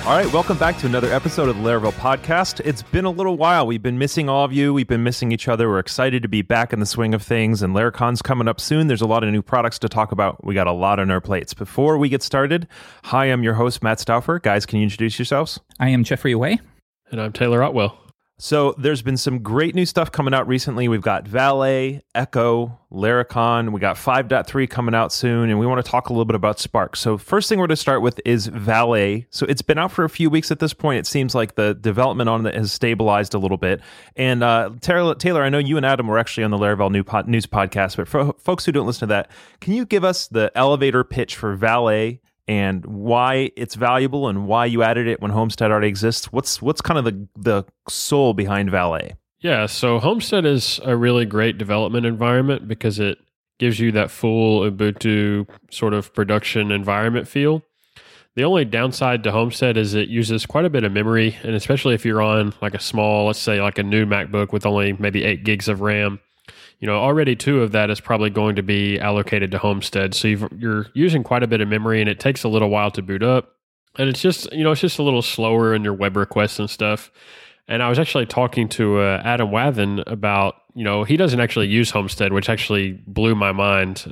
All right, welcome back to another episode of the Laravel Podcast. It's been a little while. We've been missing all of you. We've been missing each other. We're excited to be back in the swing of things, and Laracon's coming up soon. There's a lot of new products to talk about. We got a lot on our plates. Before we get started, hi, I'm your host, Matt Stauffer. Guys, can you introduce yourselves? I am Jeffrey Away. And I'm Taylor Otwell. So there's been some great new stuff coming out recently. We've got Valet, Echo, Laracon. We got 5.3 coming out soon, and we want to talk a little bit about Spark. So first thing we're going to start with is Valet. So it's been out for a few weeks at this point. It seems like the development on it has stabilized a little bit. And Taylor, I know you and Adam were actually on the Laravel News podcast, but for folks who don't listen to that, can you give us the elevator pitch for Valet and why it's valuable and why you added it when Homestead already exists? What's kind of the soul behind Valet? Yeah, so Homestead is a really great development environment because it gives you that full Ubuntu sort of production environment feel. The only downside to Homestead is it uses quite a bit of memory, and especially if you're on like a small, let's say like a new MacBook with only maybe 8 gigs of RAM, already 2 of that is probably going to be allocated to Homestead. So you're using quite a bit of memory, and it takes a little while to boot up. And it's just a little slower in your web requests and stuff. And I was actually talking to Adam Wathan about, he doesn't actually use Homestead, which actually blew my mind.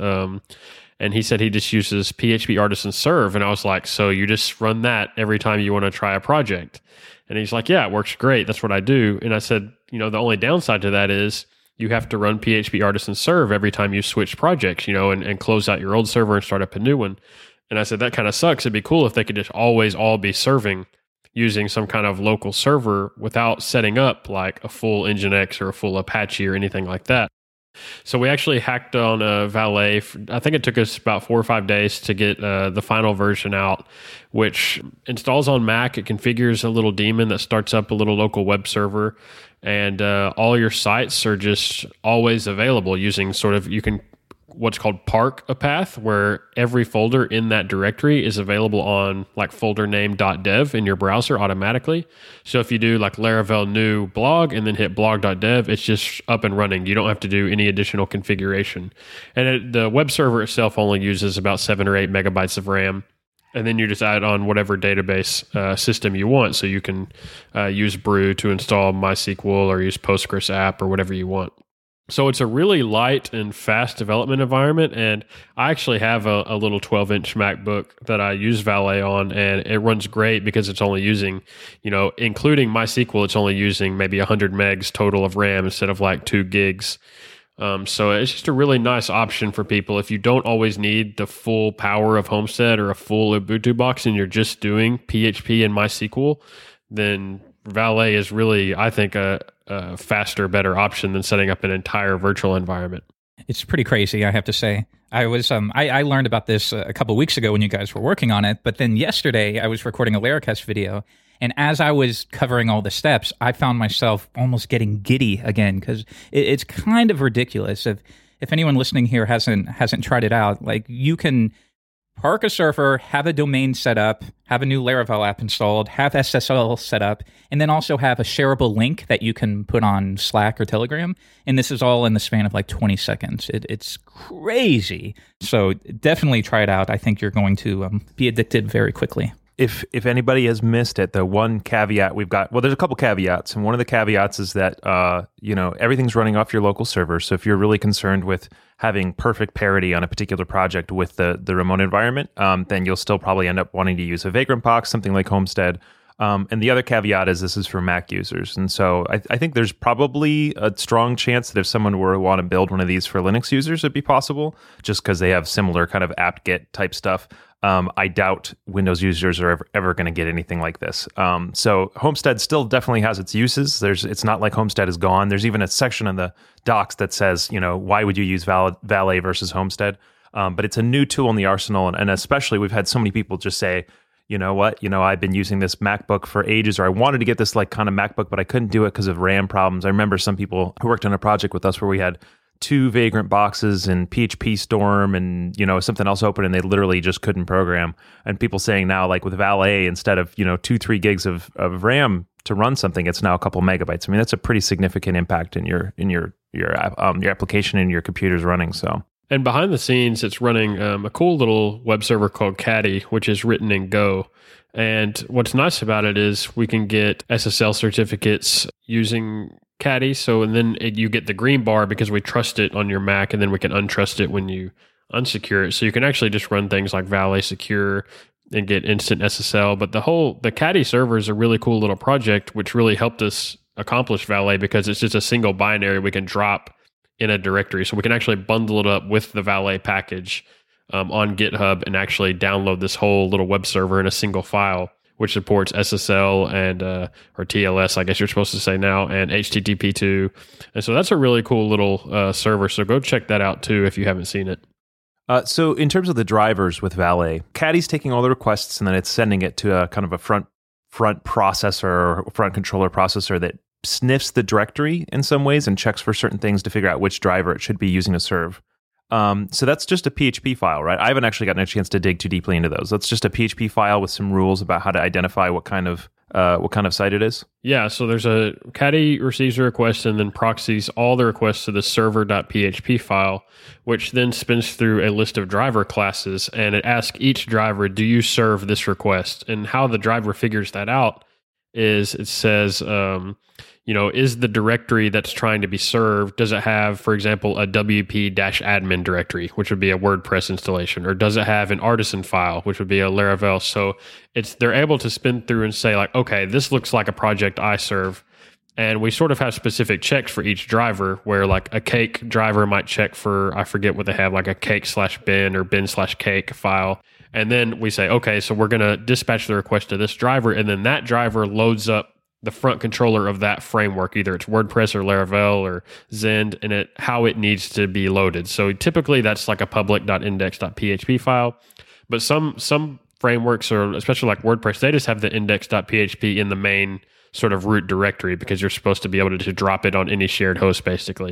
And he said he just uses PHP Artisan Serve. And I was like, so you just run that every time you want to try a project? And he's like, yeah, it works great. That's what I do. And I said, the only downside to that is you have to run PHP Artisan Serve every time you switch projects, and close out your old server and start up a new one. And I said, that kind of sucks. It'd be cool if they could just always all be serving using some kind of local server without setting up like a full Nginx or a full Apache or anything like that. So we actually hacked on Valet. I think it took us about 4 or 5 days to get the final version out, which installs on Mac. It configures a little daemon that starts up a little local web server, and all your sites are just always available using you can what's called park a path, where every folder in that directory is available on like folder name.dev in your browser automatically. So if you do like Laravel new blog and then hit blog.dev, it's just up and running. You don't have to do any additional configuration. And the web server itself only uses about 7 or 8 megabytes of RAM. And then you just add on whatever database system you want. So you can use Brew to install MySQL or use Postgres app or whatever you want. So it's a really light and fast development environment, and I actually have a little 12-inch MacBook that I use Valet on, and it runs great because it's only using, including MySQL, it's only using maybe 100 megs total of RAM instead of like 2 gigs. So it's just a really nice option for people. If you don't always need the full power of Homestead or a full Ubuntu box and you're just doing PHP and MySQL, then Valet is really, I think, a faster, better option than setting up an entire virtual environment. It's pretty crazy, I have to say. I learned about this a couple weeks ago when you guys were working on it, but then yesterday I was recording a Laracast video, and as I was covering all the steps, I found myself almost getting giddy again, because it's kind of ridiculous. If anyone listening here hasn't tried it out, like you can park a server, have a domain set up, have a new Laravel app installed, have SSL set up, and then also have a shareable link that you can put on Slack or Telegram. And this is all in the span of like 20 seconds. It's crazy. So definitely try it out. I think you're going to be addicted very quickly. If anybody has missed it, the one caveat we've got, well, there's a couple caveats, and one of the caveats is that everything's running off your local server. So if you're really concerned with having perfect parity on a particular project with the remote environment, then you'll still probably end up wanting to use a Vagrant box, something like Homestead. And the other caveat is this is for Mac users. And so I think there's probably a strong chance that if someone were to want to build one of these for Linux users, it'd be possible, just because they have similar kind of apt-get type stuff. I doubt Windows users are ever going to get anything like this. So Homestead still definitely has its uses. It's not like Homestead is gone. There's even a section in the docs that says, why would you use Valet versus Homestead? But it's a new tool in the arsenal. And especially we've had so many people just say, you know what, I've been using this MacBook for ages, or I wanted to get this like kind of MacBook, but I couldn't do it because of RAM problems. I remember some people who worked on a project with us where we had 2 Vagrant boxes and PHP Storm and, something else open, and they literally just couldn't program. And people saying now, like with Valet, instead of, 2-3 gigs of RAM to run something, it's now a couple megabytes. I mean, that's a pretty significant impact in your application and your computer's running. So And behind the scenes, it's running a cool little web server called Caddy, which is written in Go. And what's nice about it is we can get SSL certificates using Caddy. So, and then you get the green bar because we trust it on your Mac, and then we can untrust it when you unsecure it. So you can actually just run things like Valet Secure and get instant SSL. But the Caddy server is a really cool little project, which really helped us accomplish Valet because it's just a single binary we can drop in a directory. So we can actually bundle it up with the Valet package on GitHub and actually download this whole little web server in a single file, which supports SSL and or TLS, I guess you're supposed to say now, and HTTP2. And so that's a really cool little server. So go check that out too if you haven't seen it. So in terms of the drivers with Valet, Caddy's taking all the requests and then it's sending it to a kind of a front processor or front controller processor that sniffs the directory in some ways and checks for certain things to figure out which driver it should be using to serve. So that's just a PHP file, right? I haven't actually gotten a chance to dig too deeply into those. That's just a PHP file with some rules about how to identify what kind of site it is. Yeah, so there's a Caddy receives a request and then proxies all the requests to the server.php file, which then spins through a list of driver classes, and it asks each driver, do you serve this request? And how the driver figures that out is it says, is the directory that's trying to be served, does it have, for example, a wp-admin directory, which would be a WordPress installation, or does it have an artisan file, which would be a Laravel? So they're able to spin through and say like, okay, this looks like a project I serve. And we sort of have specific checks for each driver where like a cake driver might check for, I forget what they have, like a cake/bin or bin/cake file. And then we say, okay, so we're going to dispatch the request to this driver, and then that driver loads up the front controller of that framework, either it's WordPress or Laravel or Zend, and how it needs to be loaded. So typically that's like a public.index.php file, but some frameworks, or especially like WordPress, they just have the index.php in the main sort of root directory because you're supposed to be able to drop it on any shared host, basically.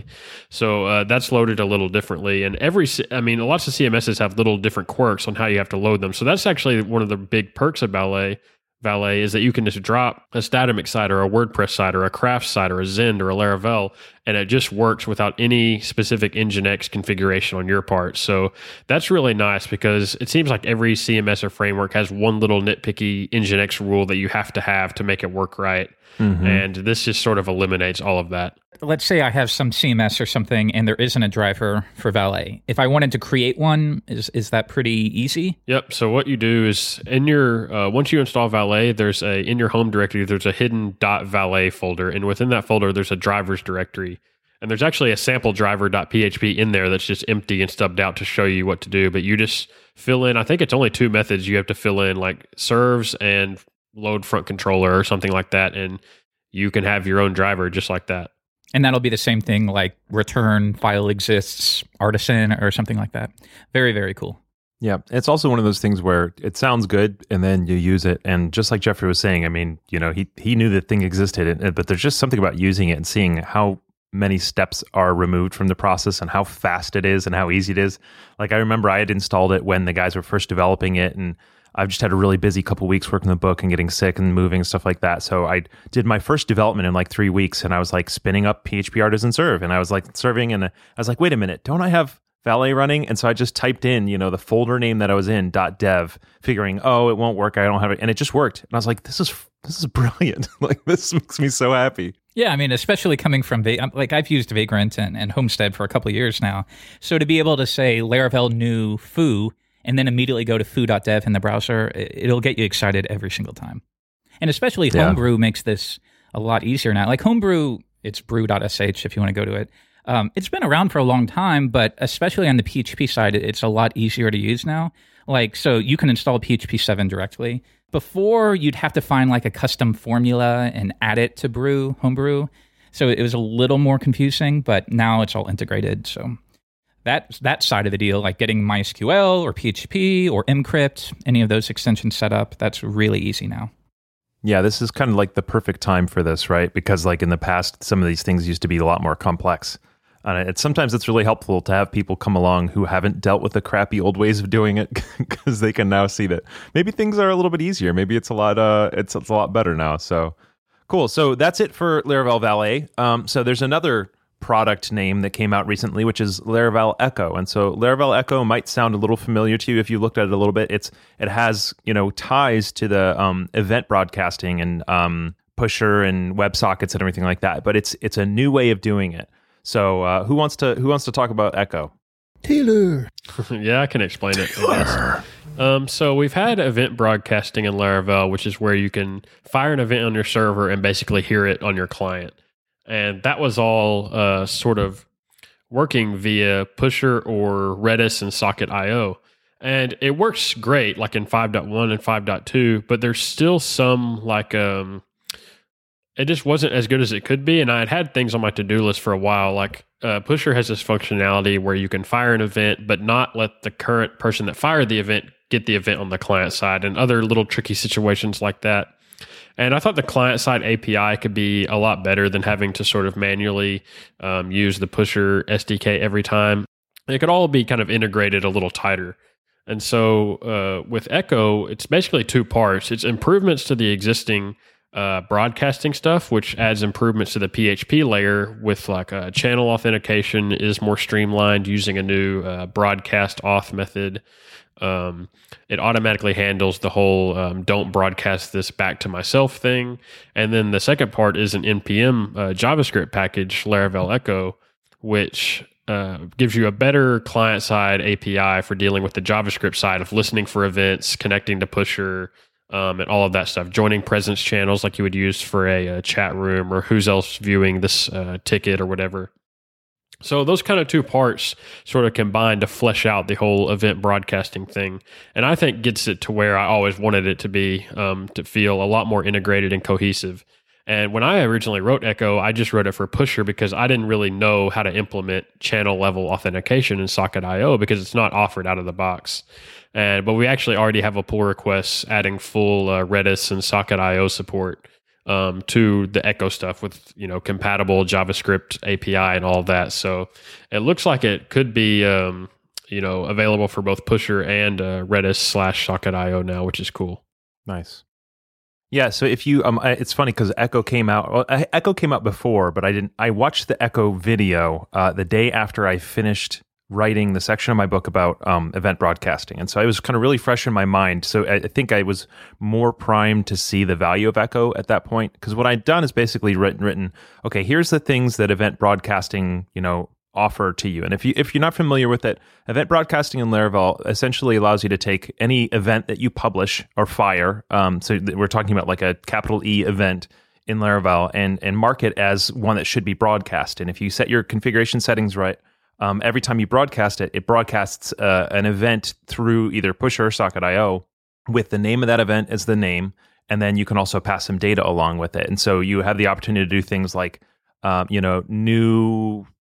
So that's loaded a little differently. And lots of CMSs have little different quirks on how you have to load them. So that's actually one of the big perks of Valet is that you can just drop a Statomix site or a WordPress site or a Craft site or a Zend or a Laravel, and it just works without any specific Nginx configuration on your part. So that's really nice because it seems like every CMS or framework has one little nitpicky Nginx rule that you have to make it work right. Mm-hmm. And this just sort of eliminates all of that. Let's say I have some CMS or something and there isn't a driver for Valet. If I wanted to create one, is that pretty easy? Yep. So what you do is in your once you install Valet, in your home directory, there's a hidden .valet folder, and within that folder, there's a drivers directory. And there's actually a sample driver.php in there that's just empty and stubbed out to show you what to do. But you just fill in, I think it's only 2 methods you have to fill in, like serves and load front controller or something like that, and you can have your own driver just like that. And that'll be the same thing like return file exists artisan or something like that. Very, very cool. Yeah, it's also one of those things where it sounds good and then you use it. And just like Jeffrey was saying, I mean, he knew the thing existed, but there's just something about using it and seeing how many steps are removed from the process and how fast it is and how easy it is. Like I remember I had installed it when the guys were first developing it, and I've just had a really busy couple weeks working the book and getting sick and moving and stuff like that. So I did my first development in like 3 weeks, and I was like spinning up PHP Artisan Serve, and I was like serving, and I was like, wait a minute, don't I have Valet running? And so I just typed in, the folder name that I was in, .dev, figuring, oh, it won't work, I don't have it. And it just worked. And I was like, this is brilliant. Like, this makes me so happy. Yeah, I mean, especially coming from, I've used Vagrant and Homestead for a couple of years now. So to be able to say Laravel new foo, and then immediately go to foo.dev in the browser, it'll get you excited every single time. And especially Homebrew makes this a lot easier now. Like Homebrew, it's brew.sh if you want to go to it. It's been around for a long time, but especially on the PHP side, it's a lot easier to use now. Like, so you can install PHP 7 directly. Before, you'd have to find like a custom formula and add it to Homebrew. So it was a little more confusing, but now it's all integrated. So that side of the deal, like getting MySQL or PHP or Mcrypt, any of those extensions set up, that's really easy now. Yeah, this is kind of like the perfect time for this, right? Because like in the past, some of these things used to be a lot more complex. And sometimes it's really helpful to have people come along who haven't dealt with the crappy old ways of doing it, because they can now see that maybe things are a little bit easier. Maybe it's a lot better now. So cool. So that's it for Laravel Valet. So there's another product name that came out recently, which is Laravel Echo. And so Laravel Echo might sound a little familiar to you if you looked at it a little bit. It has ties to the event broadcasting and Pusher and WebSockets and everything like that. But it's a new way of doing it. So who wants to talk about Echo? Taylor. Yeah, I can explain it. I guess. So we've had event broadcasting in Laravel, which is where you can fire an event on your server and basically hear it on your client. And that was all sort of working via Pusher or Redis and Socket.io. And it works great, like in 5.1 and 5.2, but there's still some it just wasn't as good as it could be. And I had things on my to-do list for a while. Like Pusher has this functionality where you can fire an event, but not let the current person that fired the event get the event on the client side, and other little tricky situations like that. And I thought the client side API could be a lot better than having to sort of manually use the Pusher SDK every time. It could all be kind of integrated a little tighter. And so with Echo, it's basically two parts. It's improvements to the existing broadcasting stuff, which adds improvements to the PHP layer with like channel authentication is more streamlined using a new broadcast auth method. It automatically handles the whole don't broadcast this back to myself thing. And then the second part is an NPM JavaScript package, Laravel Echo, which gives you a better client-side API for dealing with the JavaScript side of listening for events, connecting to Pusher, and all of that stuff, joining presence channels like you would use for a chat room, or who's else viewing this ticket or whatever. So those kind of two parts sort of combine to flesh out the whole event broadcasting thing. And I think gets it to where I always wanted it to be, to feel a lot more integrated and cohesive. And when I originally wrote Echo, I just wrote it for Pusher because I didn't really know how to implement channel level authentication in Socket.io because it's not offered out of the box. But we actually already have a pull request adding full Redis and Socket.io support to the Echo stuff with compatible JavaScript API and all of that. So it looks like it could be available for both Pusher and Redis/Socket.io now, which is cool. Nice. Yeah, so if you, it's funny because Echo came out. Well, Echo came out before, but I watched the Echo video the day after I finished writing the section of my book about event broadcasting, and so it was kind of really fresh in my mind. So I think I was more primed to see the value of Echo at that point, because what I'd done is basically written, okay, here's the things that event broadcasting, offer to you. And if you're not familiar with it, event broadcasting in Laravel essentially allows you to take any event that you publish or fire. So we're talking about like a capital E event in Laravel and mark it as one that should be broadcast. And if you set your configuration settings right, every time you broadcast it, it broadcasts an event through either Pusher or Socket.io with the name of that event as the name. And then you can also pass some data along with it. And so you have the opportunity to do things like, new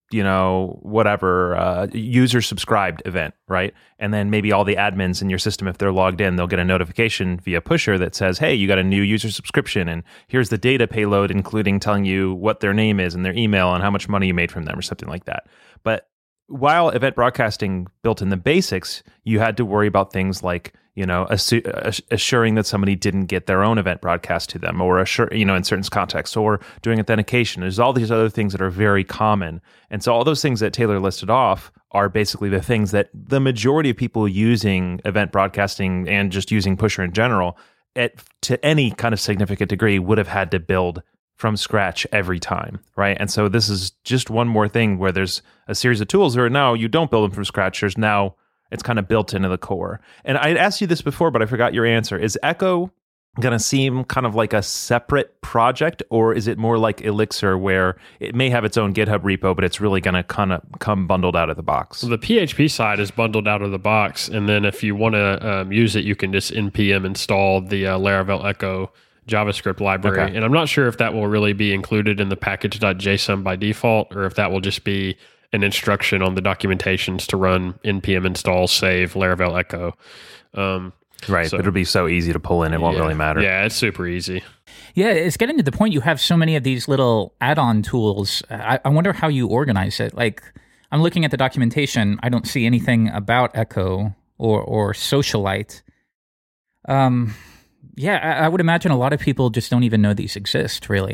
user subscribed event, right? And then maybe all the admins in your system, if they're logged in, they'll get a notification via Pusher that says, hey, you got a new user subscription, and here's the data payload, including telling you what their name is and their email and how much money you made from them or something like that. But while event broadcasting built in the basics, you had to worry about things like, assuring that somebody didn't get their own event broadcast to them, or in certain contexts, or doing authentication. There's all these other things that are very common. And so all those things that Taylor listed off are basically the things that the majority of people using event broadcasting and just using Pusher in general, to any kind of significant degree, would have had to build from scratch every time, right? And so this is just one more thing where there's a series of tools where now you don't build them from scratch. There's now it's kind of built into the core. And I asked you this before, but I forgot your answer. Is Echo going to seem kind of like a separate project, or is it more like Elixir where it may have its own GitHub repo, but it's really going to kind of come bundled out of the box? So the PHP side is bundled out of the box. And then if you want to use it, you can just npm install the Laravel Echo JavaScript library. Okay. And I'm not sure if that will really be included in the package.json by default, or if that will just be an instruction on the documentations to run npm install save Laravel Echo. Right. So, it'll be so easy to pull in. It won't really matter. Yeah, it's super easy. Yeah, it's getting to the point you have so many of these little add-on tools. I wonder how you organize it. Like, I'm looking at the documentation. I don't see anything about Echo or Socialite. Yeah, I would imagine a lot of people just don't even know these exist, really.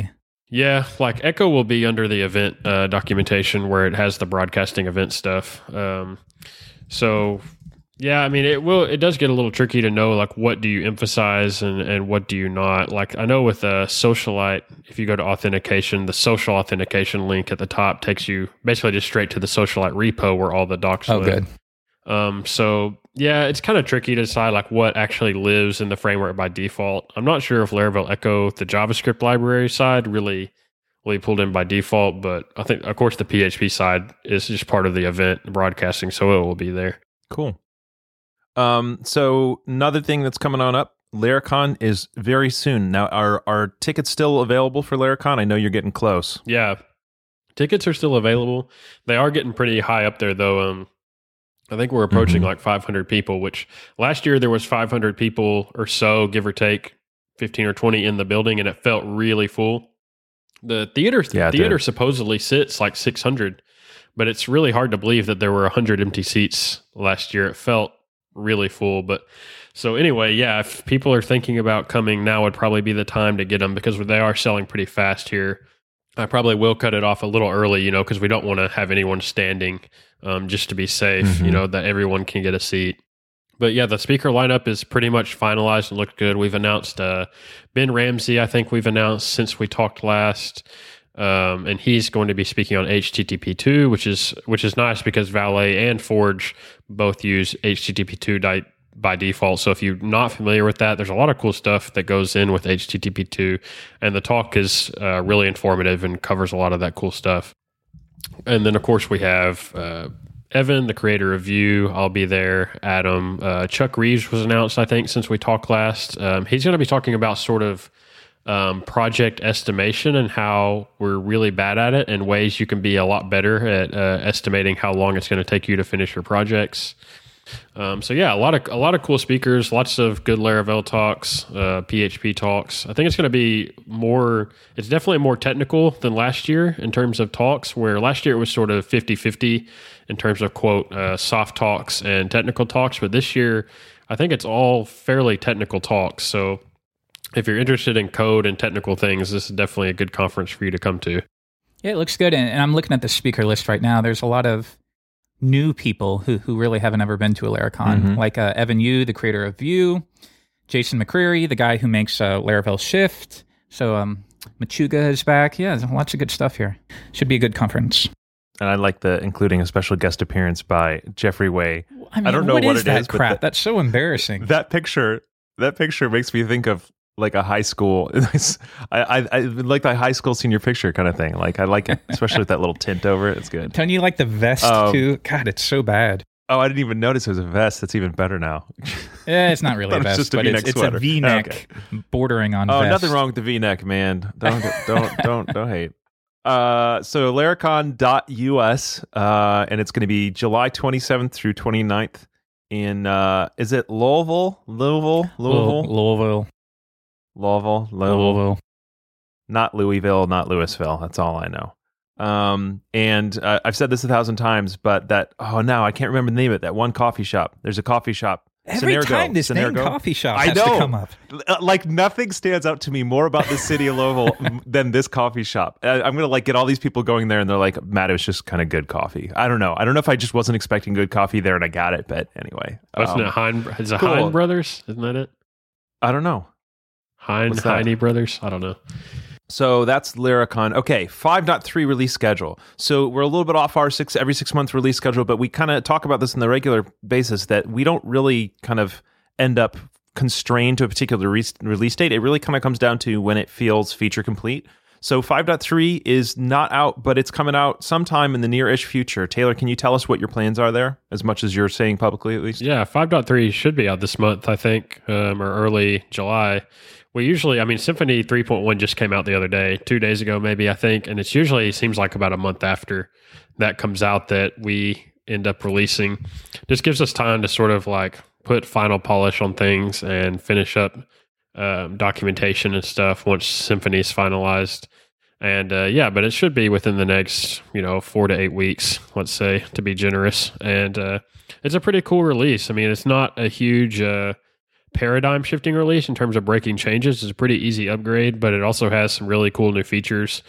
Yeah, like Echo will be under the event documentation where it has the broadcasting event stuff. So yeah, I mean it does get a little tricky to know like what do you emphasize and what do you not. Like I know with Socialite, if you go to authentication, the social authentication link at the top takes you basically just straight to the Socialite repo where all the docs live. Good. So yeah, it's kind of tricky to decide like what actually lives in the framework by default. I'm not sure if Laravel Echo, the JavaScript library side, really pulled in by default, but I think, of course, the PHP side is just part of the event broadcasting, so it will be there. Cool. So another thing that's coming on up, Laracon is very soon. Now, are tickets still available for Laracon? I know you're getting close. Yeah, tickets are still available. They are getting pretty high up there, though. I think we're approaching like 500 people, which last year there was 500 people or so, give or take 15 or 20 in the building, and it felt really full. The theater supposedly sits like 600, but it's really hard to believe that there were 100 empty seats last year. It felt really full. But so anyway, yeah, if people are thinking about coming, now would probably be the time to get them because they are selling pretty fast here. I probably will cut it off a little early, because we don't want to have anyone standing just to be safe, that everyone can get a seat. But yeah, the speaker lineup is pretty much finalized and looked good. We've announced Ben Ramsey, I think we've announced since we talked last. And he's going to be speaking on HTTP2, which is nice because Valet and Forge both use HTTP2 by default. So if you're not familiar with that, there's a lot of cool stuff that goes in with HTTP2, and the talk is really informative and covers a lot of that cool stuff. And then, of course, we have Evan, the creator of Vue. I'll be there. Adam. Chuck Reeves was announced, I think, since we talked last. He's going to be talking about sort of project estimation and how we're really bad at it and ways you can be a lot better at estimating how long it's going to take you to finish your projects. So yeah, a lot of cool speakers, lots of good Laravel talks, PHP talks. I think it's going to be it's definitely more technical than last year in terms of talks, where last year it was sort of 50-50 in terms of quote, soft talks and technical talks. But this year, I think it's all fairly technical talks. So if you're interested in code and technical things, this is definitely a good conference for you to come to. Yeah, it looks good. And I'm looking at the speaker list right now. There's a lot of new people who really haven't ever been to a Laracon, like Evan Yu, the creator of Vue, Jason McCreary, the guy who makes Laravel Shift. So Machuga is back. Yeah, there's lots of good stuff here. Should be a good conference. And I like including a special guest appearance by Jeffrey Way. I mean, I don't know what is it that is, crap? but That's so embarrassing. that picture makes me think of like a high school. I like the high school senior picture kind of thing. Like I like it, especially with that little tint over it. It's good. Don't you like the vest too? God, it's so bad. Oh, I didn't even notice it was a vest. That's even better now. Yeah, it's not really a vest, but it's a V-neck bordering on vest. Oh, nothing wrong with the V-neck, man. Don't hate. So Laracon.us, and it's going to be July 27th through 29th in, is it Louisville? Not Louisville, not Louisville. That's all I know. And I've said this 1,000 times, but now I can't remember the name of it. That one coffee shop. There's a coffee shop. Every time this name coffee shop has to come up. Like nothing stands out to me more about the city of Louisville than this coffee shop. I'm going to get all these people going there and they're like, Matt, it was just kind of good coffee. I don't know if I just wasn't expecting good coffee there and I got it, but anyway. Wasn't it Hein Brothers? Isn't that it? I don't know. Heine Brothers? I don't know. So that's Laracon. Okay, 5.3 release schedule. So we're a little bit off our every 6 month release schedule, but we kind of talk about this on the regular basis that we don't really kind of end up constrained to a particular release date. It really kind of comes down to when it feels feature complete. So 5.3 is not out, but it's coming out sometime in the near-ish future. Taylor, can you tell us what your plans are there, as much as you're saying publicly at least? Yeah, 5.3 should be out this month, I think, or early July. We usually, Symfony 3.1 just came out the other day, 2 days ago maybe, I think, and it seems like about a month after that comes out that we end up releasing. Just gives us time to sort of put final polish on things and finish up documentation and stuff once Symfony is finalized. And but it should be within the next 4 to 8 weeks, let's say, to be generous. And it's a pretty cool release. It's not a huge paradigm shifting release in terms of breaking changes. It's a pretty easy upgrade, but it also has some really cool new features,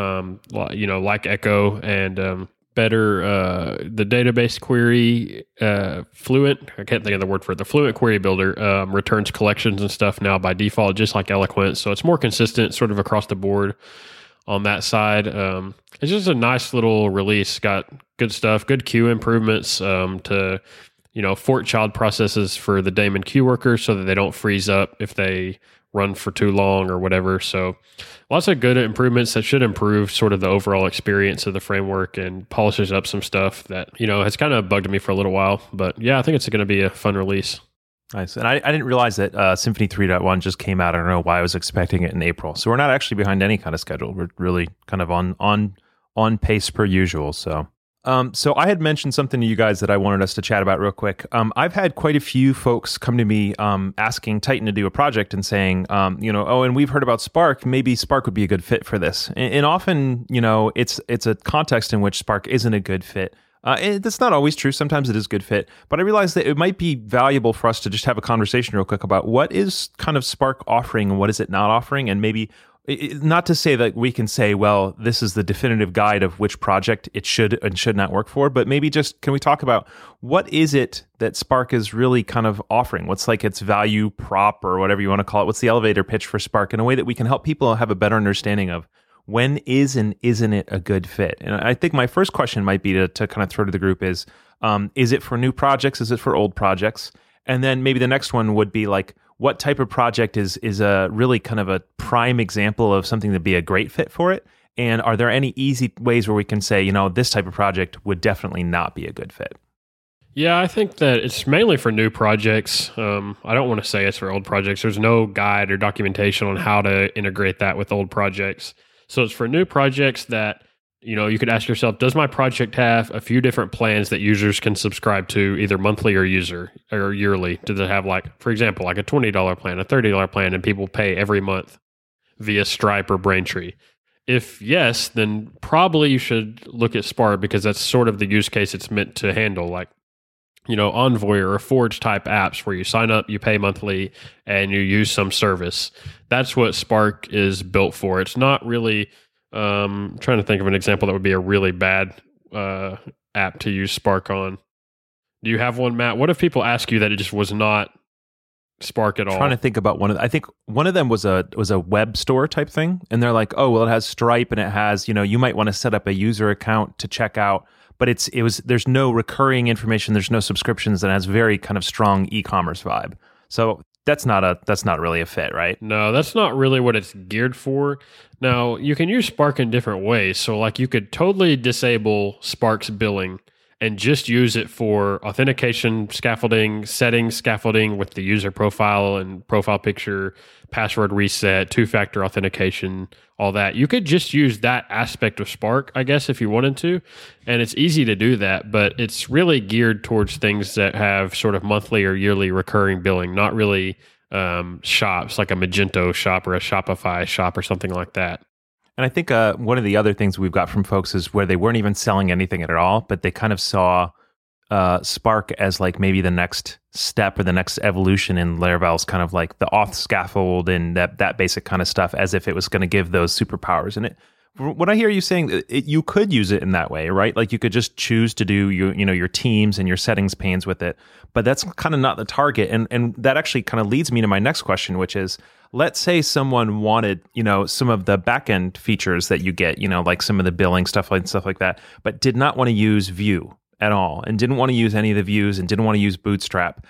like Echo and better the database query Fluent. I can't think of the word for it. The Fluent query builder returns collections and stuff now by default, just like Eloquent. So it's more consistent sort of across the board on that side. It's just a nice little release. Got good stuff, good queue improvements to fork child processes for the daemon queue workers so that they don't freeze up if they run for too long or whatever. So lots of good improvements that should improve sort of the overall experience of the framework and polishes up some stuff that, has kind of bugged me for a little while. But yeah, I think it's going to be a fun release. Nice. And I didn't realize that Symfony 3.1 just came out. I don't know why I was expecting it in April. So we're not actually behind any kind of schedule. We're really kind of on pace per usual. So I had mentioned something to you guys that I wanted us to chat about real quick. I've had quite a few folks come to me asking Titan to do a project and saying, and we've heard about Spark. Maybe Spark would be a good fit for this. And often, it's a context in which Spark isn't a good fit. That's not always true. Sometimes it is a good fit. But I realized that it might be valuable for us to just have a conversation real quick about what is kind of Spark offering and what is it not offering, and maybe not to say that we can say, well, this is the definitive guide of which project it should and should not work for, but maybe just can we talk about what is it that Spark is really kind of offering? What's like its value prop or whatever you want to call it? What's the elevator pitch for Spark in a way that we can help people have a better understanding of when is and isn't it a good fit? And I think my first question might be to kind of throw to the group is it for new projects? Is it for old projects? And then maybe the next one would be like, what type of project is a really kind of a prime example of something to be a great fit for it? And are there any easy ways where we can say, this type of project would definitely not be a good fit? Yeah, I think that it's mainly for new projects. I don't want to say it's for old projects. There's no guide or documentation on how to integrate that with old projects. So it's for new projects that, you could ask yourself, does my project have a few different plans that users can subscribe to either monthly or yearly? Do they have for example, like a $20 plan, a $30 plan, and people pay every month via Stripe or Braintree? If yes, then probably you should look at Spark because that's sort of the use case it's meant to handle, Envoy or Forge type apps where you sign up, you pay monthly, and you use some service. That's what Spark is built for. It's not really... trying to think of an example that would be a really bad app to use Spark on. Do you have one, Matt? What if people ask you that it just was not Spark at all? Trying to think about one of. I think one of them was a web store type thing, and they're like, oh well, it has Stripe and it has you might want to set up a user account to check out, but there's no recurring information, there's no subscriptions, and it has very kind of strong e-commerce vibe. So that's not really a fit, right? No, that's not really what it's geared for. Now, you can use Spark in different ways. So you could totally disable Spark's billing and just use it for authentication scaffolding, settings scaffolding with the user profile and profile picture, password reset, two-factor authentication, all that. You could just use that aspect of Spark, I guess, if you wanted to. And it's easy to do that, but it's really geared towards things that have sort of monthly or yearly recurring billing, not really shops like a Magento shop or a Shopify shop or something like that. And I think one of the other things we've got from folks is where they weren't even selling anything at all, but they kind of saw Spark as like maybe the next step or the next evolution in Laravel's kind of like the auth scaffold and that basic kind of stuff, as if it was going to give those superpowers. And when I hear you saying you could use it in that way, right? Like you could just choose to do your teams and your settings panes with it, but that's kind of not the target. And that actually kind of leads me to my next question, which is, let's say someone wanted, some of the backend features that you get, like some of the billing stuff like that, but did not want to use Vue at all and didn't want to use any of the views and didn't want to use Bootstrap.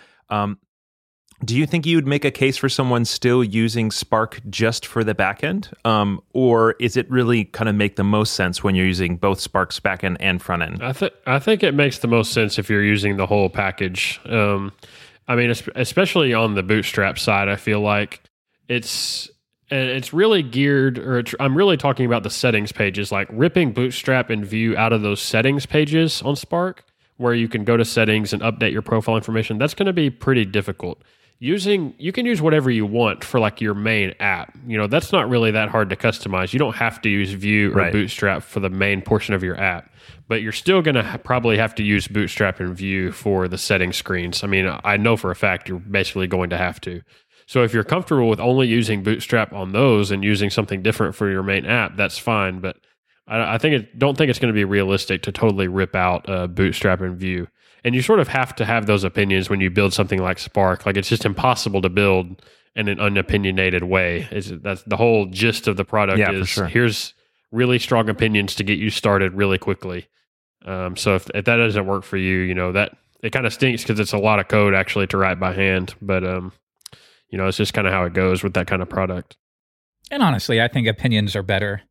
Do you think you would make a case for someone still using Spark just for the backend? Or is it really kind of make the most sense when you're using both Spark's backend and front end? I think it makes the most sense if you're using the whole package. Especially on the Bootstrap side, I feel like it's really geared, I'm really talking about the settings pages, like ripping Bootstrap and Vue out of those settings pages on Spark, where you can go to settings and update your profile information. That's going to be pretty difficult. you can use whatever you want for like your main app. That's not really that hard to customize. You don't have to use Vue or Bootstrap for the main portion of your app, but you're still going to probably have to use Bootstrap and Vue for the setting screens. I mean, I know for a fact you're basically going to have to. So if you're comfortable with only using Bootstrap on those and using something different for your main app, that's fine. But I don't think it's going to be realistic to totally rip out Bootstrap and Vue. And you sort of have to have those opinions when you build something like Spark. Like, it's just impossible to build in an unopinionated way. That's the whole gist of the product. Yeah, for sure. Here's really strong opinions to get you started really quickly. So if that doesn't work for you, that it kind of stinks because it's a lot of code actually to write by hand. But it's just kind of how it goes with that kind of product. And honestly, I think opinions are better.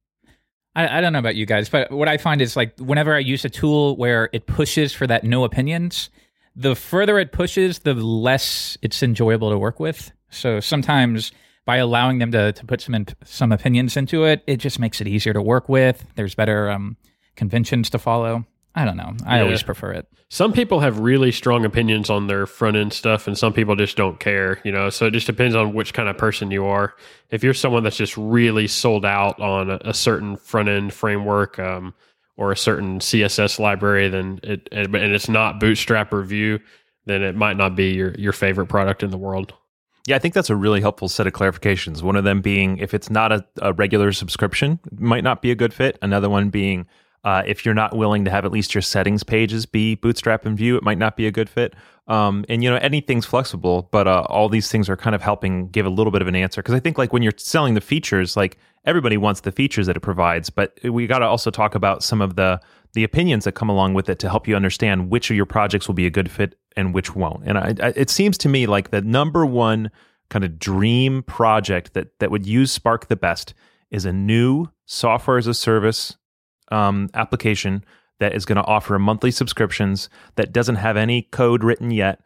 I don't know about you guys, but what I find is like whenever I use a tool where it pushes for that no opinions, the further it pushes, the less it's enjoyable to work with. So sometimes by allowing them to put some opinions into it, it just makes it easier to work with. There's better conventions to follow. I don't know. I always prefer it. Some people have really strong opinions on their front end stuff, and some people just don't care, so it just depends on which kind of person you are. If you're someone that's just really sold out on a certain front end framework or a certain CSS library, then and it's not Bootstrap or Vue, then it might not be your favorite product in the world. Yeah, I think that's a really helpful set of clarifications. One of them being if it's not a regular subscription, it might not be a good fit. Another one being if you're not willing to have at least your settings pages be Bootstrap and Vue, it might not be a good fit. And anything's flexible, but all these things are kind of helping give a little bit of an answer. Because I think like when you're selling the features, like everybody wants the features that it provides, but we got to also talk about some of the opinions that come along with it to help you understand which of your projects will be a good fit and which won't. And it seems to me like the number one kind of dream project that would use Spark the best is a new software as a service application that is going to offer monthly subscriptions that doesn't have any code written yet,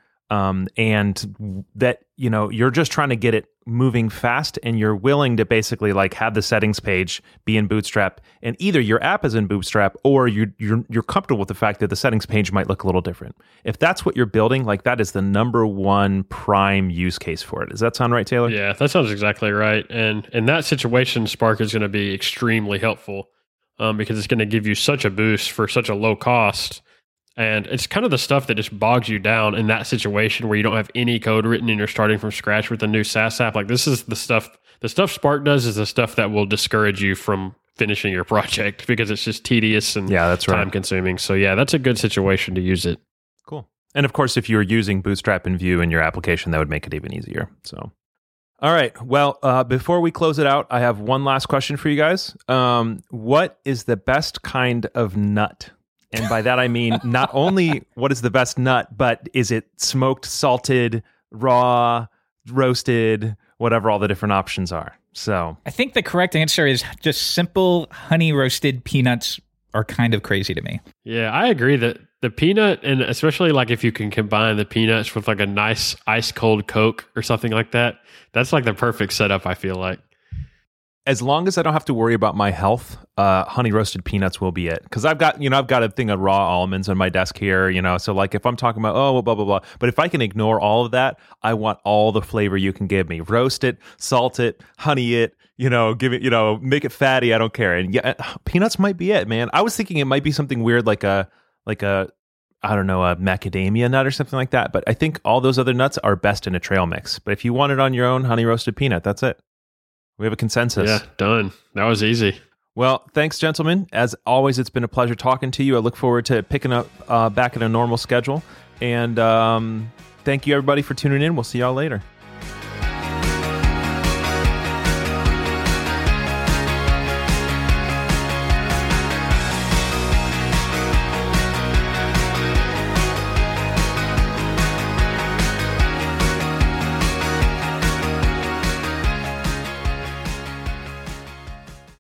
and that you're just trying to get it moving fast, and you're willing to basically like have the settings page be in Bootstrap, and either your app is in Bootstrap or you're comfortable with the fact that the settings page might look a little different. If that's what you're building, like that is the number one prime use case for it. Does that sound right, Taylor? Yeah, that sounds exactly right. And in that situation, Spark is going to be extremely helpful. Because it's going to give you such a boost for such a low cost. And it's kind of the stuff that just bogs you down in that situation where you don't have any code written and you're starting from scratch with a new SaaS app. Like this is the stuff Spark does is the stuff that will discourage you from finishing your project because it's just tedious and time consuming. So yeah, that's a good situation to use it. Cool. And of course, if you're using Bootstrap and Vue in your application, that would make it even easier. So. All right. Well, before we close it out, I have one last question for you guys. What is the best kind of nut? And by that, I mean not only what is the best nut, but is it smoked, salted, raw, roasted, whatever all the different options are. So I think the correct answer is just simple honey roasted peanuts are kind of crazy to me. Yeah, I agree that the peanut, and especially like if you can combine the peanuts with like a nice ice cold Coke or something like that, that's like the perfect setup, I feel like. As long as I don't have to worry about my health, honey roasted peanuts will be it. Because I've got a thing of raw almonds on my desk here, So like if I'm talking about blah blah blah, but if I can ignore all of that, I want all the flavor you can give me. Roast it, salt it, honey it, give it, make it fatty. I don't care. And yeah, peanuts might be it, man. I was thinking it might be something weird like a I don't know, a macadamia nut or something like that. But I think all those other nuts are best in a trail mix. But if you want it on your own, honey roasted peanut, that's it. We have a consensus. Yeah, done. That was easy. Well, thanks, gentlemen. As always, it's been a pleasure talking to you. I look forward to picking up back at a normal schedule. And thank you, everybody, for tuning in. We'll see y'all later.